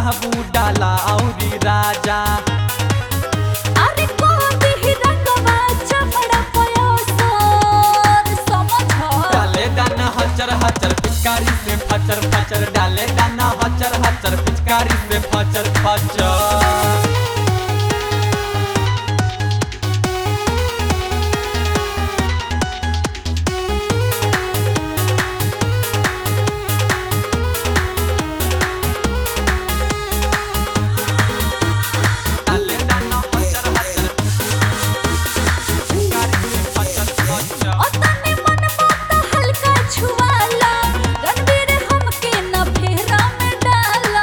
बाबू डाला औरी राजा। अरे को भी रंगवा चमड़ा पयोसर समझ। डाले दाना हचर हचर पिचकारी से फचर फचर, डाले दाना हचर हचर पिचकारी से फचर फचर। ओतने मन मत हल्का छुआला, रणवीर हमके न फेरा में डाला,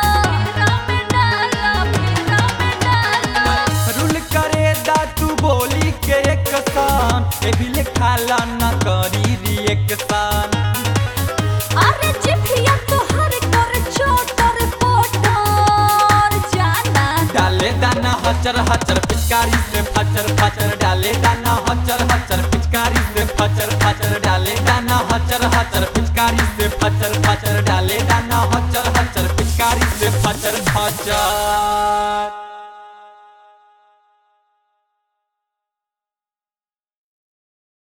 फेरा में डाला। रूल करे दा तू बोली के एक सान, ए बिल खाला न करी रिएक्शन। अरे जिभिया तोहर कर चोटर पोटर जाना। डाले दाना हचर हचर पिचकारी से फचर फचर, डाले दाना हचर हचर पिचकारी से फचर फचर, डाले दाना हचर हचर